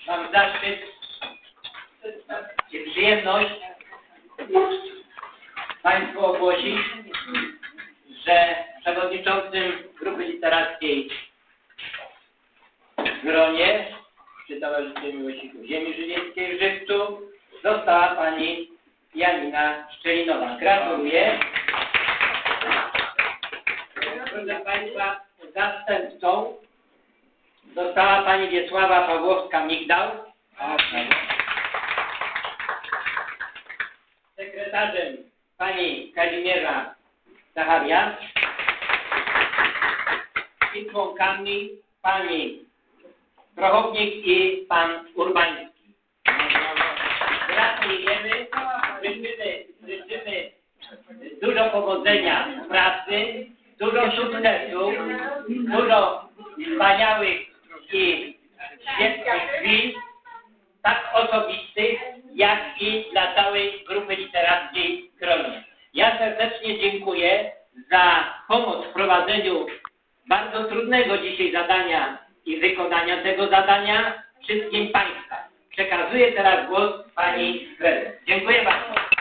mam zaszczyt i przyjemność Państwu ogłosić, że przewodniczącym Grupy Literackiej w gronie przy Towarzystwie Miłośników Ziemi Żywieckiej w Żywcu została pani Janina Szczelinowa. Gratuluję. Proszę Państwa, zastępcą została pani Wiesława Pawłowska-Migdał. Sekretarzem pani Kazimierza Zacharia i członkami pani Prochownik i pan Urbański. Gratulujemy, życzymy dużo powodzenia w pracy, dużo sukcesu, dużo wspaniałych i świetnych chwil, tak osobistych, jak i dla całej Grupy Literackiej Kronie. Ja serdecznie dziękuję za pomoc w prowadzeniu bardzo trudnego dzisiaj zadania i wykonania tego zadania wszystkim Państwa. Przekazuję teraz głos pani prezes. Dziękuję bardzo.